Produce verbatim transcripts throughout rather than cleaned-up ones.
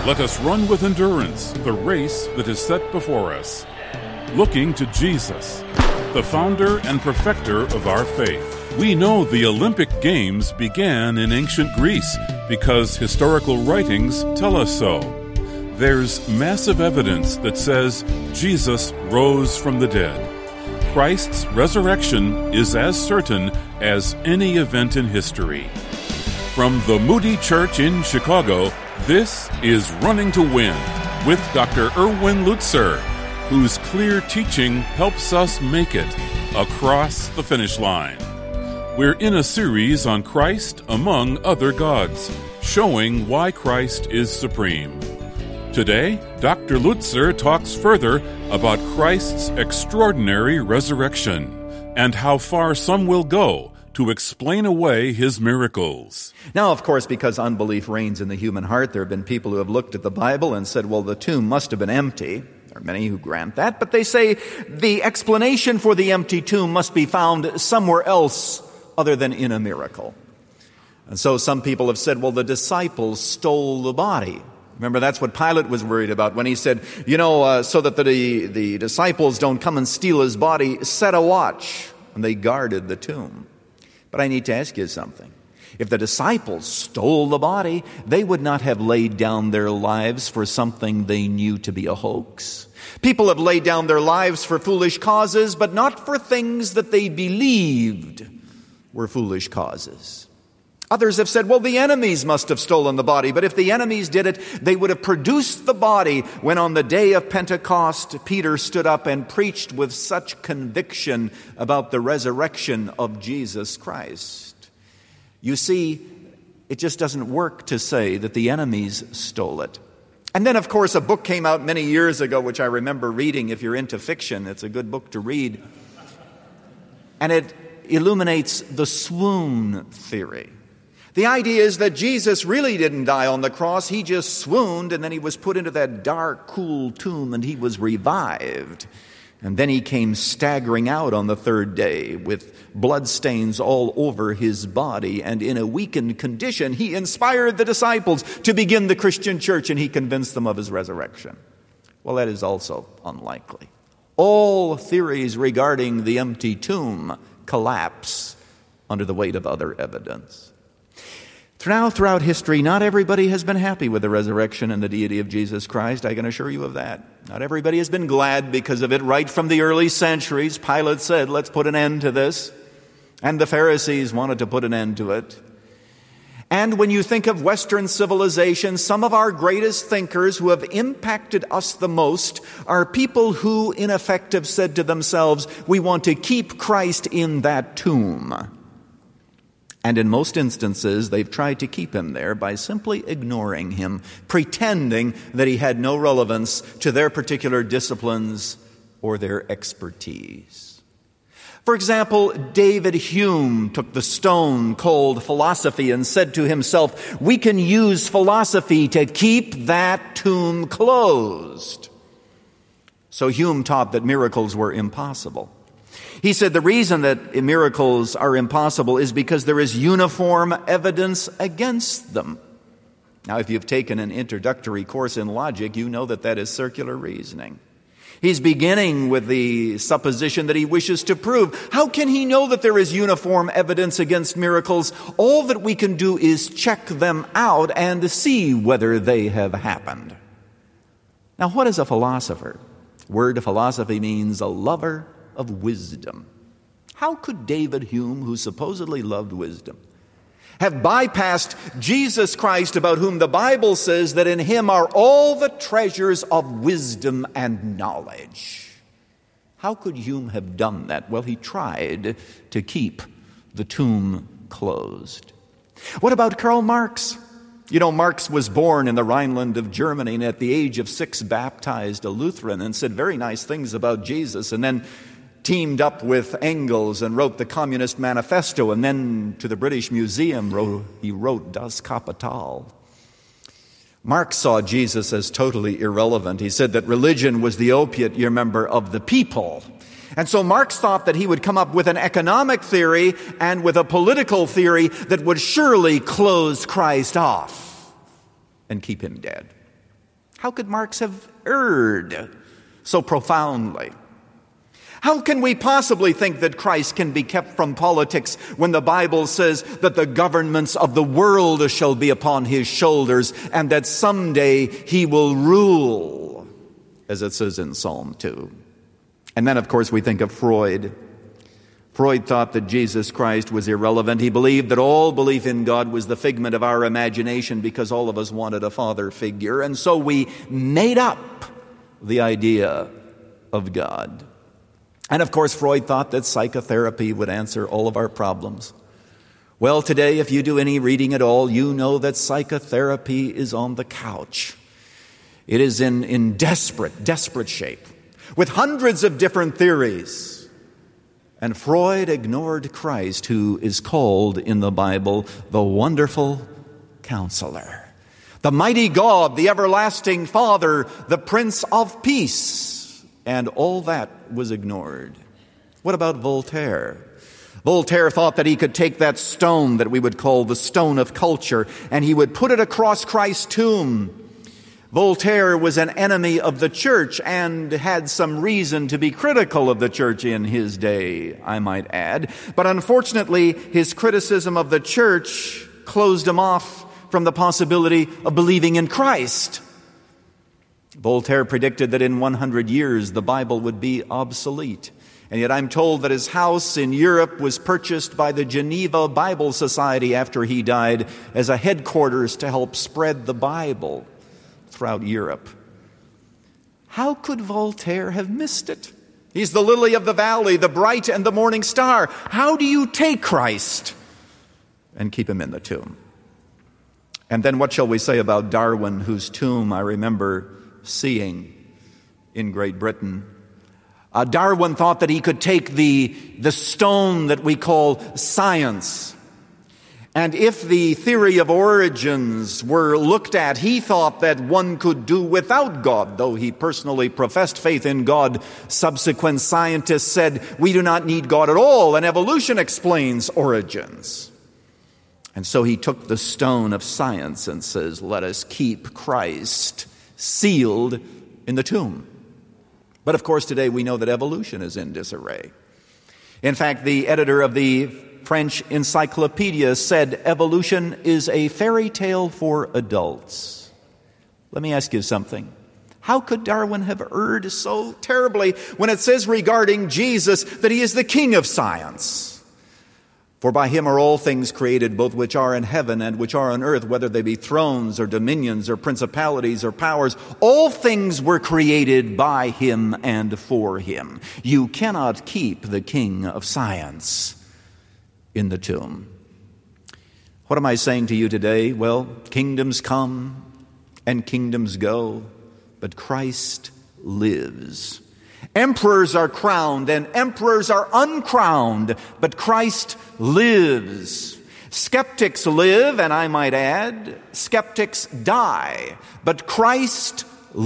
Let us run with endurance the race that is set before us, looking to Jesus, the founder and perfecter of our faith. We know the Olympic Games began in ancient Greece because historical writings tell us so. There's massive evidence that says Jesus rose from the dead. Christ's resurrection is as certain as any event in history. From the Moody Church in Chicago, this is Running to Win with Doctor Erwin Lutzer, whose clear teaching helps us make it across the finish line. We're in a series on Christ among other gods, showing why Christ is supreme. Today, Doctor Lutzer talks further about Christ's extraordinary resurrection and how far some will go to explain away his miracles. Now, of course, because unbelief reigns in the human heart, there have been people who have looked at the Bible and said, well, the tomb must have been empty. There are many who grant that, but they say the explanation for the empty tomb must be found somewhere else other than in a miracle. And so some people have said, well, the disciples stole the body. Remember, that's what Pilate was worried about when he said, you know, uh, so that the, the disciples don't come and steal his body, set a watch. And they guarded the tomb. But I need to ask you something. If the disciples stole the body, they would not have laid down their lives for something they knew to be a hoax. People have laid down their lives for foolish causes, but not for things that they believed were foolish causes. Others have said, well, the enemies must have stolen the body, but if the enemies did it, they would have produced the body when on the day of Pentecost, Peter stood up and preached with such conviction about the resurrection of Jesus Christ. You see, it just doesn't work to say that the enemies stole it. And then, of course, a book came out many years ago, which I remember reading. If you're into fiction, it's a good book to read. And it illuminates the swoon theory. The idea is that Jesus really didn't die on the cross. He just swooned, and then he was put into that dark, cool tomb, and he was revived. And then he came staggering out on the third day with bloodstains all over his body. And in a weakened condition, he inspired the disciples to begin the Christian church, and he convinced them of his resurrection. Well, that is also unlikely. All theories regarding the empty tomb collapse under the weight of other evidence. Now, throughout history, not everybody has been happy with the resurrection and the deity of Jesus Christ. I can assure you of that. Not everybody has been glad because of it. Right from the early centuries, Pilate said, let's put an end to this. And the Pharisees wanted to put an end to it. And when you think of Western civilization, some of our greatest thinkers who have impacted us the most are people who, in effect, have said to themselves, we want to keep Christ in that tomb. And in most instances, they've tried to keep him there by simply ignoring him, pretending that he had no relevance to their particular disciplines or their expertise. For example, David Hume took the stone-cold philosophy and said to himself, we can use philosophy to keep that tomb closed. So Hume taught that miracles were impossible. He said the reason that miracles are impossible is because there is uniform evidence against them. Now, if you've taken an introductory course in logic, you know that that is circular reasoning. He's beginning with the supposition that he wishes to prove. How can he know that there is uniform evidence against miracles? All that we can do is check them out and see whether they have happened. Now, what is a philosopher? The word philosophy means a lover of wisdom. How could David Hume, who supposedly loved wisdom, have bypassed Jesus Christ, about whom the Bible says that in him are all the treasures of wisdom and knowledge? How could Hume have done that? Well, he tried to keep the tomb closed. What about Karl Marx? You know, Marx was born in the Rhineland of Germany, and at the age of six baptized a Lutheran and said very nice things about Jesus, and then teamed up with Engels and wrote the Communist Manifesto, and then to the British Museum wrote, he wrote Das Kapital. Marx saw Jesus as totally irrelevant. He said that religion was the opiate, you remember, of the people. And so Marx thought that he would come up with an economic theory and with a political theory that would surely close Christ off and keep him dead. How could Marx have erred so profoundly? How can we possibly think that Christ can be kept from politics when the Bible says that the governments of the world shall be upon his shoulders and that someday he will rule, as it says in Psalm two? And then, of course, we think of Freud. Freud thought that Jesus Christ was irrelevant. He believed that all belief in God was the figment of our imagination because all of us wanted a father figure. And so we made up the idea of God. And of course, Freud thought that psychotherapy would answer all of our problems. Well, today, if you do any reading at all, you know that psychotherapy is on the couch. It is in, in desperate, desperate shape, with hundreds of different theories. And Freud ignored Christ, who is called in the Bible the Wonderful Counselor, the mighty God, the everlasting Father, the Prince of Peace. And all that was ignored. What about Voltaire? Voltaire thought that he could take that stone that we would call the stone of culture, and he would put it across Christ's tomb. Voltaire was an enemy of the church and had some reason to be critical of the church in his day, I might add. But unfortunately, his criticism of the church closed him off from the possibility of believing in Christ. Voltaire predicted that in one hundred years the Bible would be obsolete. And yet I'm told that his house in Europe was purchased by the Geneva Bible Society after he died as a headquarters to help spread the Bible throughout Europe. How could Voltaire have missed it? He's the lily of the valley, the bright and the morning star. How do you take Christ and keep him in the tomb? And then what shall we say about Darwin, whose tomb I remember seeing in Great Britain? Uh, Darwin thought that he could take the, the stone that we call science, and if the theory of origins were looked at, he thought that one could do without God. Though he personally professed faith in God, subsequent scientists said, we do not need God at all, and evolution explains origins. And so he took the stone of science and says, let us keep Christ sealed in the tomb. But of course, today we know that evolution is in disarray. In fact, the editor of the French Encyclopedia said evolution is a fairy tale for adults. Let me ask you something. How could Darwin have erred so terribly when it says regarding Jesus that he is the king of science? For by him are all things created, both which are in heaven and which are on earth, whether they be thrones or dominions or principalities or powers. All things were created by him and for him. You cannot keep the king of science in the tomb. What am I saying to you today? Well, kingdoms come and kingdoms go, but Christ lives. Emperors are crowned and emperors are uncrowned, but Christ lives. Skeptics live, and I might add, skeptics die, but Christ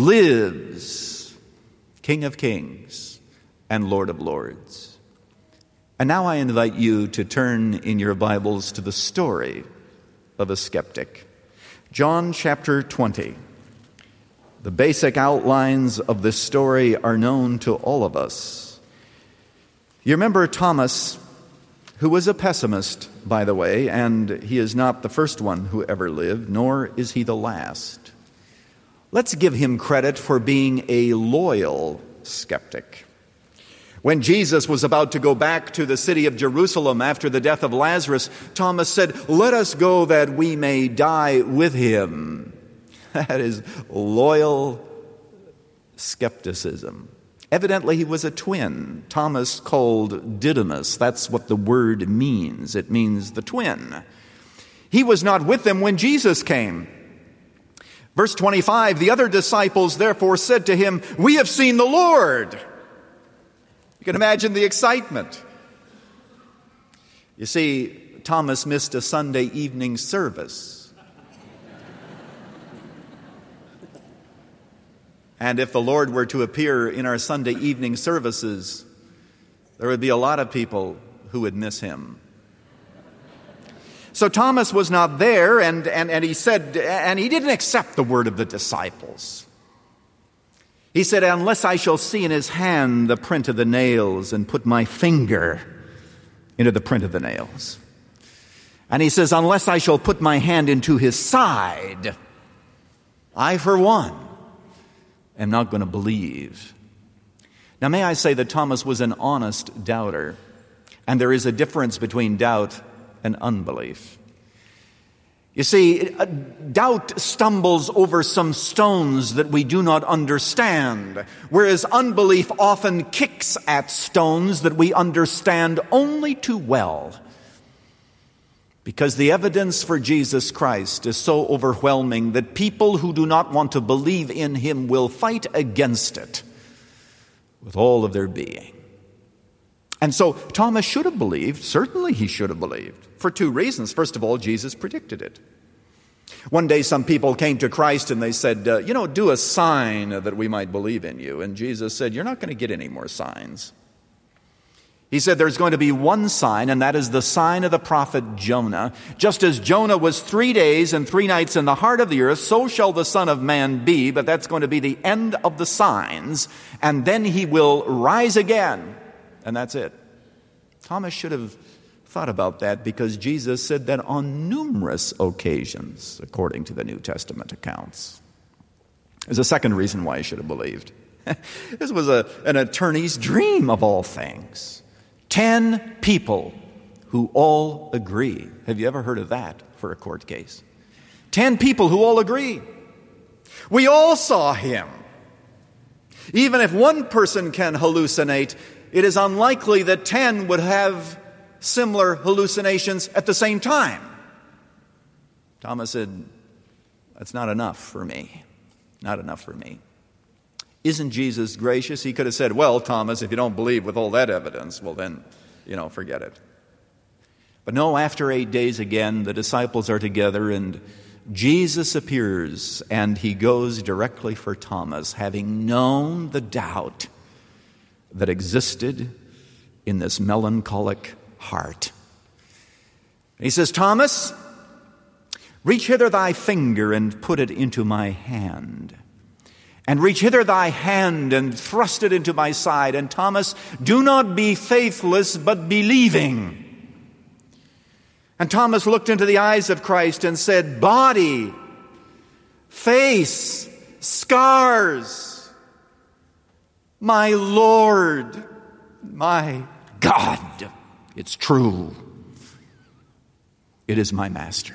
lives. King of kings and Lord of lords. And now I invite you to turn in your Bibles to the story of a skeptic. John chapter twenty. The basic outlines of this story are known to all of us. You remember Thomas, who was a pessimist, by the way, and he is not the first one who ever lived, nor is he the last. Let's give him credit for being a loyal skeptic. When Jesus was about to go back to the city of Jerusalem after the death of Lazarus, Thomas said, "Let us go that we may die with him." That is loyal skepticism. Evidently, he was a twin. Thomas called Didymus. That's what the word means. It means the twin. He was not with them when Jesus came. Verse twenty-five, the other disciples therefore said to him, "We have seen the Lord." You can imagine the excitement. You see, Thomas missed a Sunday evening service. And if the Lord were to appear in our Sunday evening services, there would be a lot of people who would miss him. So Thomas was not there, and, and, and he said, and he didn't accept the word of the disciples. He said, unless I shall see in his hand the print of the nails and put my finger into the print of the nails. And he says, unless I shall put my hand into his side, I, for one, am not going to believe. Now, may I say that Thomas was an honest doubter, and there is a difference between doubt and unbelief. You see, doubt stumbles over some stones that we do not understand, whereas unbelief often kicks at stones that we understand only too well. Because the evidence for Jesus Christ is so overwhelming that people who do not want to believe in him will fight against it with all of their being. And so Thomas should have believed. Certainly he should have believed. For two reasons. First of all, Jesus predicted it. One day some people came to Christ and they said, uh, you know, do a sign that we might believe in you. And Jesus said, you're not going to get any more signs. He said there's going to be one sign, and that is the sign of the prophet Jonah. Just as Jonah was three days and three nights in the heart of the earth, so shall the Son of Man be. But that's going to be the end of the signs. And then he will rise again. And that's it. Thomas should have thought about that because Jesus said that on numerous occasions, according to the New Testament accounts. There's a second reason why he should have believed. This was a, an attorney's dream of all things. Ten people who all agree. Have you ever heard of that for a court case? Ten people who all agree. We all saw him. Even if one person can hallucinate, it is unlikely that ten would have similar hallucinations at the same time. Thomas said, that's not enough for me. Not enough for me. Isn't Jesus gracious? He could have said, well, Thomas, if you don't believe with all that evidence, well then, you know, forget it. But no, after eight days again, the disciples are together and Jesus appears and he goes directly for Thomas, having known the doubt that existed in this melancholic heart. He says, Thomas, reach hither thy finger and put it into my hand. And reach hither thy hand and thrust it into my side. And Thomas, do not be faithless, but believing. And Thomas looked into the eyes of Christ and said, body, face, scars, my Lord, my God. It's true. It is my master.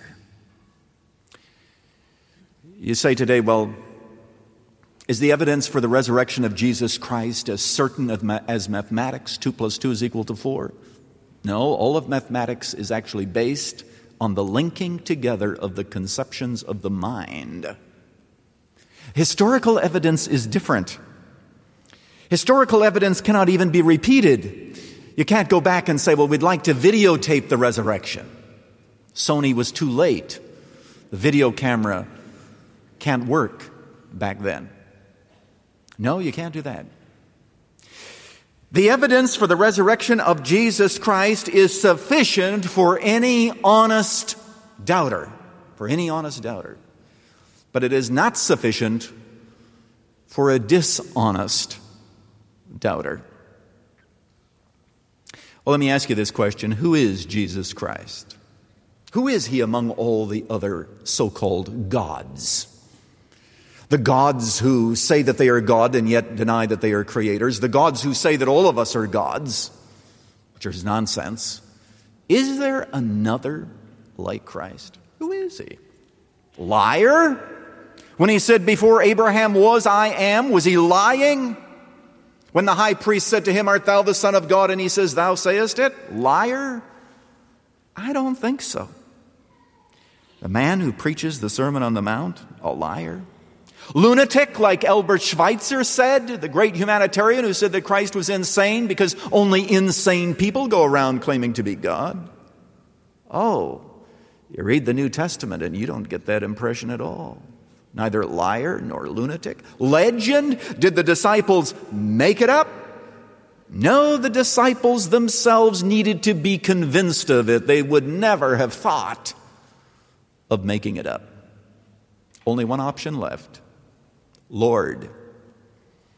You say today, well, is the evidence for the resurrection of Jesus Christ as certain as mathematics? Two plus two is equal to four. No, all of mathematics is actually based on the linking together of the conceptions of the mind. Historical evidence is different. Historical evidence cannot even be repeated. You can't go back and say, well, we'd like to videotape the resurrection. Sony was too late. The video camera can't work back then. No, you can't do that. The evidence for the resurrection of Jesus Christ is sufficient for any honest doubter. For any honest doubter. But it is not sufficient for a dishonest doubter. Well, let me ask you this question. Who is Jesus Christ? Who is he among all the other so-called gods? The gods who say that they are God and yet deny that they are creators. The gods who say that all of us are gods, which is nonsense. Is there another like Christ? Who is he? Liar? When he said, before Abraham was, I am, was he lying? When the high priest said to him, art thou the Son of God? And he says, thou sayest it? Liar? I don't think so. The man who preaches the Sermon on the Mount? A liar? Lunatic, like Albert Schweitzer said, the great humanitarian who said that Christ was insane because only insane people go around claiming to be God? Oh, you read the New Testament and you don't get that impression at all. Neither liar nor lunatic. Legend? Did the disciples make it up? No, the disciples themselves needed to be convinced of it. They would never have thought of making it up. Only one option left. Lord.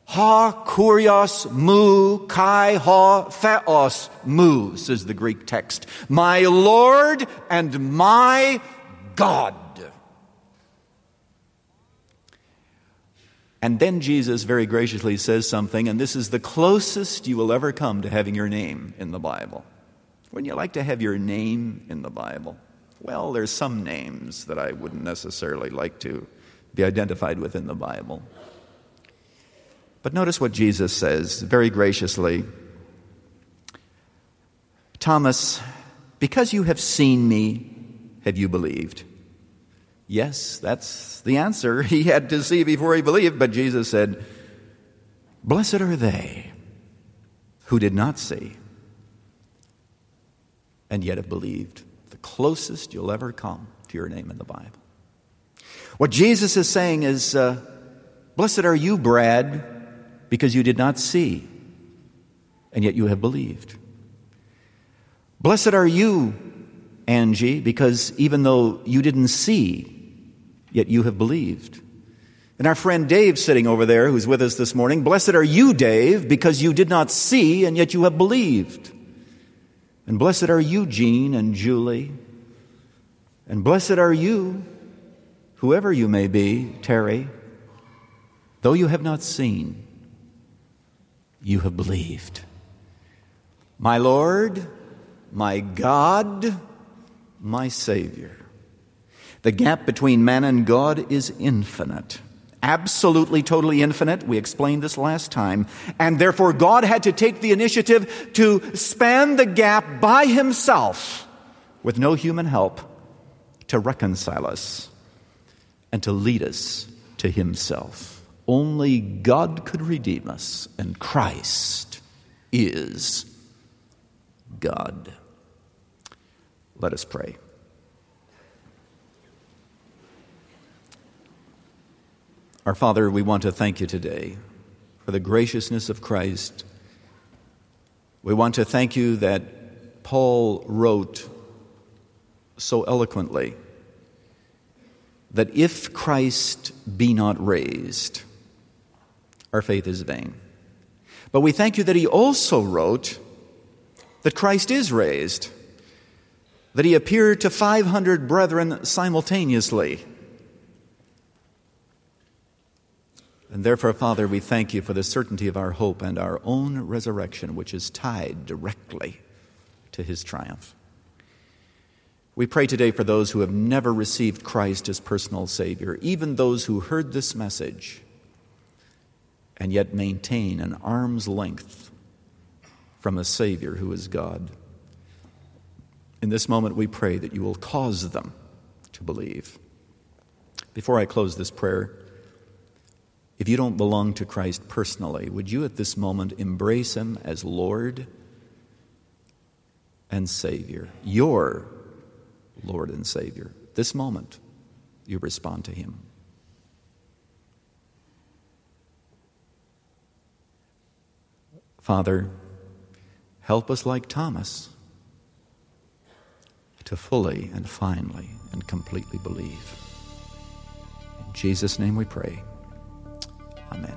Ha kurios mu kai ha theos mu, says the Greek text. My Lord and my God. And then Jesus very graciously says something, and this is the closest you will ever come to having your name in the Bible. Wouldn't you like to have your name in the Bible? Well, there's some names that I wouldn't necessarily like to be identified with in the Bible. But notice what Jesus says very graciously. Thomas, because you have seen me, have you believed? Yes, that's the answer. He had to see before he believed, but Jesus said, blessed are they who did not see and yet have believed. The closest you'll ever come to your name in the Bible. What Jesus is saying is, uh, blessed are you, Brad, because you did not see and yet you have believed. Blessed are you, Angie, because even though you didn't see, yet you have believed. And our friend Dave sitting over there, who's with us this morning, blessed are you, Dave, because you did not see and yet you have believed. And blessed are you, Jean and Julie. And blessed are you, whoever you may be, Terry, though you have not seen, you have believed. My Lord, my God, my Savior. The gap between man and God is infinite. Absolutely, totally infinite. We explained this last time. And therefore, God had to take the initiative to span the gap by himself with no human help to reconcile us and to lead us to himself. Only God could redeem us, and Christ is God. Let us pray. Our Father, we want to thank you today for the graciousness of Christ. We want to thank you that Paul wrote so eloquently that if Christ be not raised, our faith is vain. But we thank you that he also wrote that Christ is raised, that he appeared to five hundred brethren simultaneously. And therefore, Father, we thank you for the certainty of our hope and our own resurrection, which is tied directly to his triumph. We pray today for those who have never received Christ as personal Savior, even those who heard this message and yet maintain an arm's length from a Savior who is God. In this moment, we pray that you will cause them to believe. Before I close this prayer, if you don't belong to Christ personally, would you at this moment embrace him as Lord and Savior, your Lord and Savior? This moment, you respond to him. Father, help us like Thomas to fully and finally and completely believe. In Jesus' name we pray. Amen.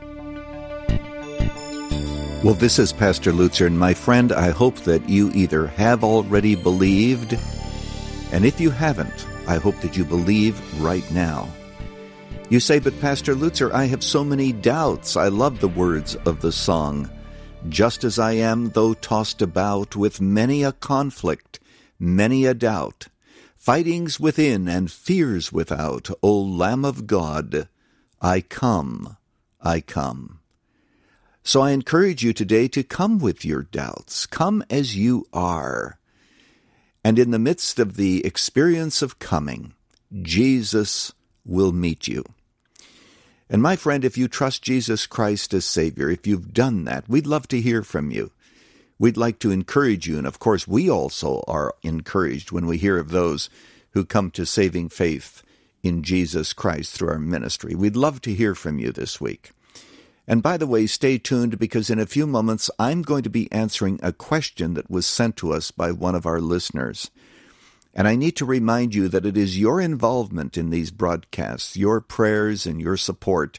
Well, this is Pastor Lutzer, and my friend, I hope that you either have already believed, and if you haven't, I hope that you believe right now. You say, but Pastor Lutzer, I have so many doubts. I love the words of the song. Just as I am, though tossed about with many a conflict, many a doubt, fightings within and fears without, O Lamb of God, I come, I come. So I encourage you today to come with your doubts. Come as you are. And in the midst of the experience of coming, Jesus will meet you. And my friend, if you trust Jesus Christ as Savior, if you've done that, we'd love to hear from you. We'd like to encourage you, and of course we also are encouraged when we hear of those who come to saving faith in Jesus Christ through our ministry. We'd love to hear from you this week. And by the way, stay tuned, because in a few moments I'm going to be answering a question that was sent to us by one of our listeners. And I need to remind you that it is your involvement in these broadcasts, your prayers and your support,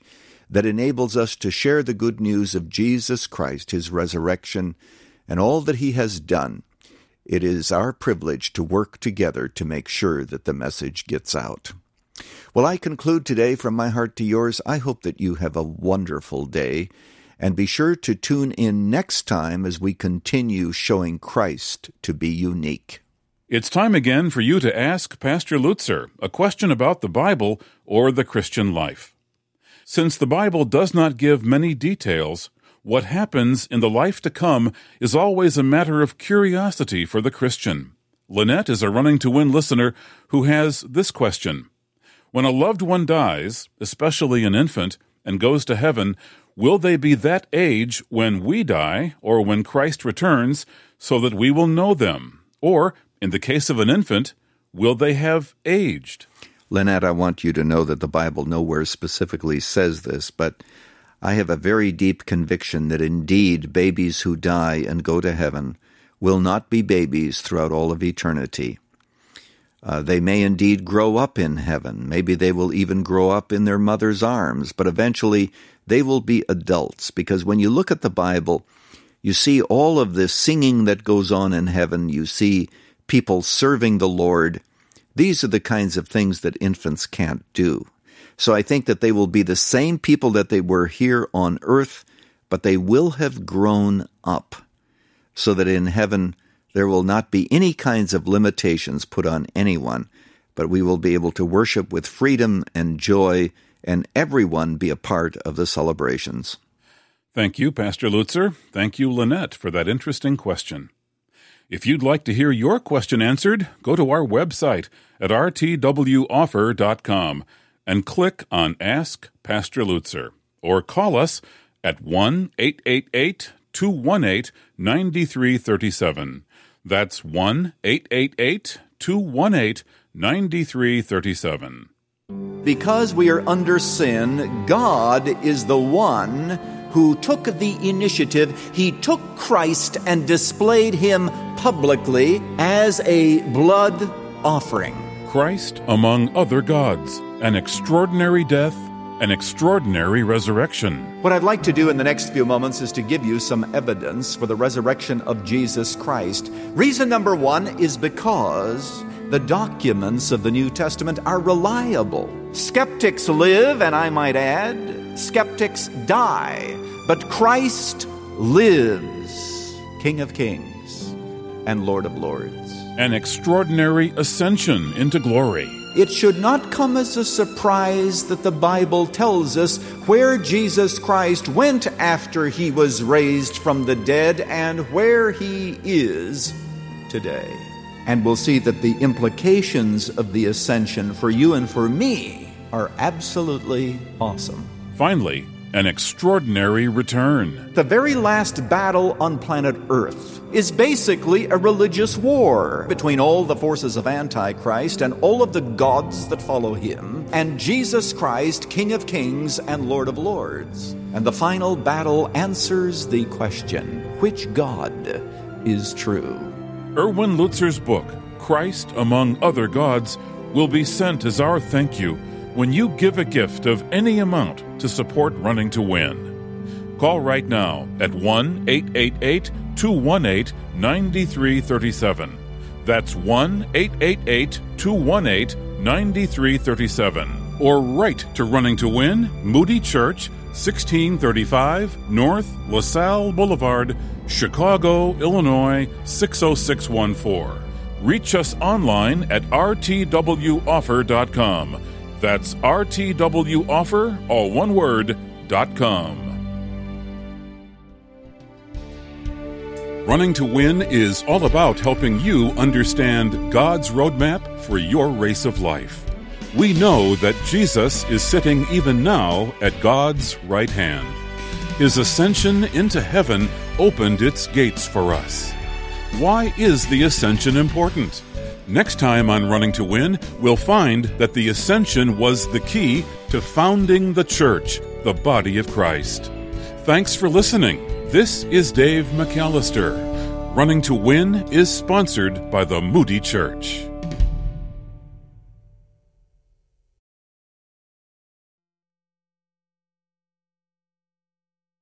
that enables us to share the good news of Jesus Christ, his resurrection, and all that he has done. It is our privilege to work together to make sure that the message gets out. Well, I conclude today from my heart to yours. I hope that you have a wonderful day, and be sure to tune in next time as we continue showing Christ to be unique. It's time again for you to ask Pastor Lutzer a question about the Bible or the Christian life. Since the Bible does not give many details, what happens in the life to come is always a matter of curiosity for the Christian. Lynette is a Running to Win listener who has this question. When a loved one dies, especially an infant, and goes to heaven, will they be that age when we die or when Christ returns so that we will know them? Or, in the case of an infant, will they have aged? Lynette, I want you to know that the Bible nowhere specifically says this, but I have a very deep conviction that indeed babies who die and go to heaven will not be babies throughout all of eternity. Uh, they may indeed grow up in heaven. Maybe they will even grow up in their mother's arms, but eventually they will be adults, because when you look at the Bible, you see all of this singing that goes on in heaven. You see people serving the Lord. These are the kinds of things that infants can't do. So I think that they will be the same people that they were here on earth, but they will have grown up, so that in heaven there will not be any kinds of limitations put on anyone, but we will be able to worship with freedom and joy, and everyone be a part of the celebrations. Thank you, Pastor Lutzer. Thank you, Lynette, for that interesting question. If you'd like to hear your question answered, go to our website at r t w offer dot com and click on Ask Pastor Lutzer, or call us at one eight eight eight, two one eight, nine three three seven. That's one eight eight eight, two one eight, nine three three seven. Because we are under sin, God is the one who took the initiative. He took Christ and displayed him publicly as a blood offering. Christ among other gods, an extraordinary death, an extraordinary resurrection. What I'd like to do in the next few moments is to give you some evidence for the resurrection of Jesus Christ. Reason number one is because the documents of the New Testament are reliable. Skeptics live, and I might add, skeptics die. But Christ lives, King of Kings and Lord of Lords. An extraordinary ascension into glory. It should not come as a surprise that the Bible tells us where Jesus Christ went after he was raised from the dead and where he is today. And we'll see that the implications of the ascension for you and for me are absolutely awesome. Finally, an extraordinary return. The very last battle on planet Earth is basically a religious war between all the forces of Antichrist and all of the gods that follow him, and Jesus Christ, King of Kings and Lord of Lords. And the final battle answers the question, which God is true? Erwin Lutzer's book, Christ Among Other Gods, will be sent as our thank you when you give a gift of any amount to support Running to Win. Call right now at one eight eight eight, two one eight, nine three three seven. That's one eight eight eight, two one eight, nine three three seven. Or write to Running to Win, Moody Church, sixteen thirty-five North LaSalle Boulevard, Chicago, Illinois, six oh six one four. Reach us online at r t w offer dot com. That's r t w offer, all one word, dot com. Running to Win is all about helping you understand God's roadmap for your race of life. We know that Jesus is sitting even now at God's right hand. His ascension into heaven opened its gates for us. Why is the ascension important? Next time on Running to Win, we'll find that the ascension was the key to founding the church, the body of Christ. Thanks for listening. This is Dave McAllister. Running to Win is sponsored by the Moody Church.